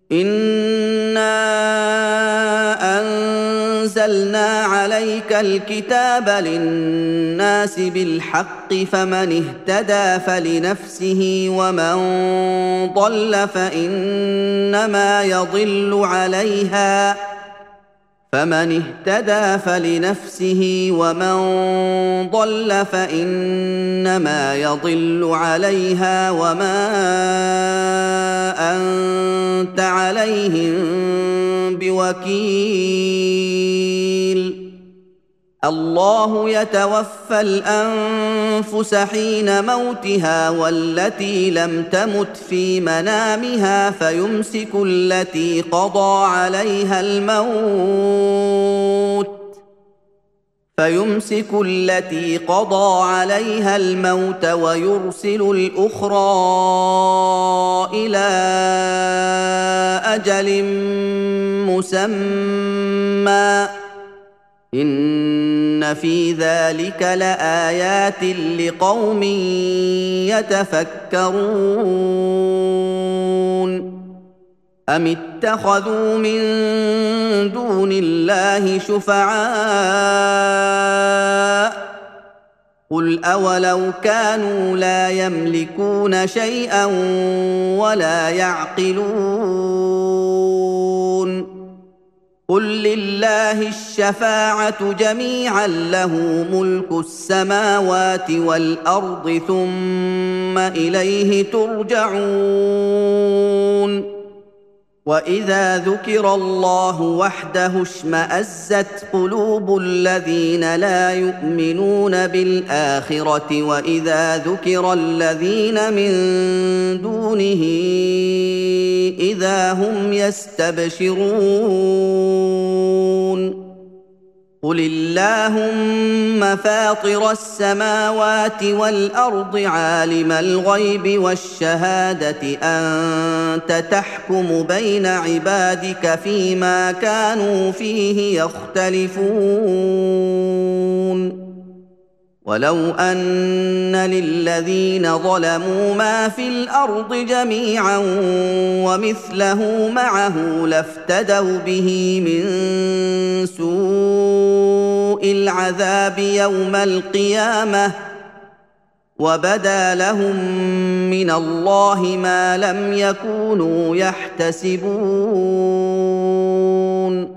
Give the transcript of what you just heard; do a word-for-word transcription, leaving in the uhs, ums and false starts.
إِنَّا أَنزَلْنَا عَلَيْكَ الْكِتَابَ لِلنَّاسِ بِالْحَقِّ فَمَنِ اهْتَدَىٰ فَلِنَفْسِهِ وَمَن ضَلَّ فَإِنَّمَا يَضِلُّ عَلَيْهَا فمن اهتدى فلنفسه ومن ضل فإنما يضل عليها وما أنت عليهم بوكيل الله يتوفى الأنفس حين موتها والتي لم تمت في منامها فيمسك التي قضى عليها الموت فيمسك التي قضى عليها الموت ويرسل الأخرى إلى أجل مسمى إن في ذلك لآيات لقوم يتفكرون أم اتخذوا من دون الله شفعاء قل أولو كانوا لا يملكون شيئا ولا يعقلون قل لله الشفاعة جميعا له ملك السماوات والأرض ثم إليه ترجعون وإذا ذكر الله وحده اشمأزت قلوب الذين لا يؤمنون بالآخرة وإذا ذكر الذين من دونه إذا هم يستبشرون قل اللهم فاطر السماوات والأرض عالم الغيب والشهادة أنت تحكم بين عبادك فيما كانوا فيه يختلفون ولو أن للذين ظلموا ما في الأرض جميعا ومثله معه لافتدوا به من سوء العذاب يوم القيامة وبدا لهم من الله ما لم يكونوا يحتسبون